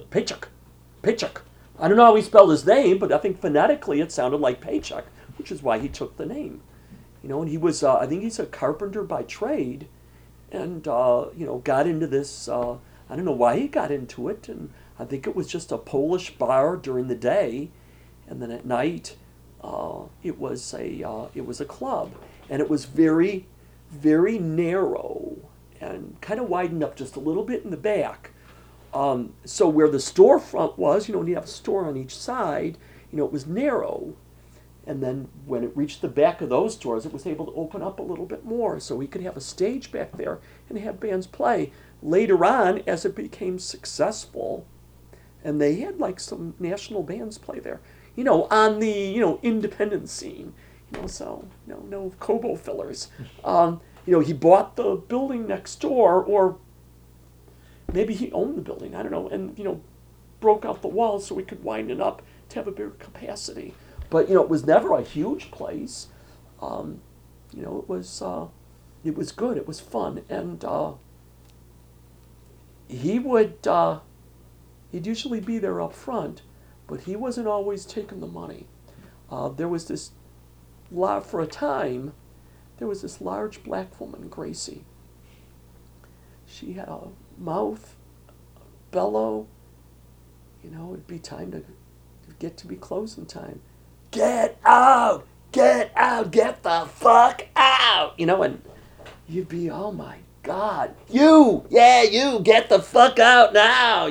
Paycheck. Paycheck. I don't know how he spelled his name, but I think phonetically it sounded like paycheck, which is why he took the name. And he was, I think he's a carpenter by trade, and, got into this, I don't know why he got into it, and I think it was just a Polish bar during the day, and then at night, it was a club, and it was very, very narrow, and kind of widened up just a little bit in the back. So where the storefront was, when you have a store on each side, it was narrow. And then when it reached the back of those doors, it was able to open up a little bit more. So we could have a stage back there and have bands play. Later on, as it became successful, and they had like some national bands play there, on the, independent scene, so, no Kobo fillers. He bought the building next door, or maybe he owned the building, I don't know, and, broke out the walls so we could widen it up to have a bigger capacity. But, it was never a huge place. It was good, it was fun, and he'd usually be there up front, but he wasn't always taking the money. There was this, for a time, there was this large black woman, Gracie. She had a mouth, a bellow. It'd be time to get to be closing time. Get out! Get out! Get the fuck out! And you'd be, oh my God, you! Yeah, you! Get the fuck out now!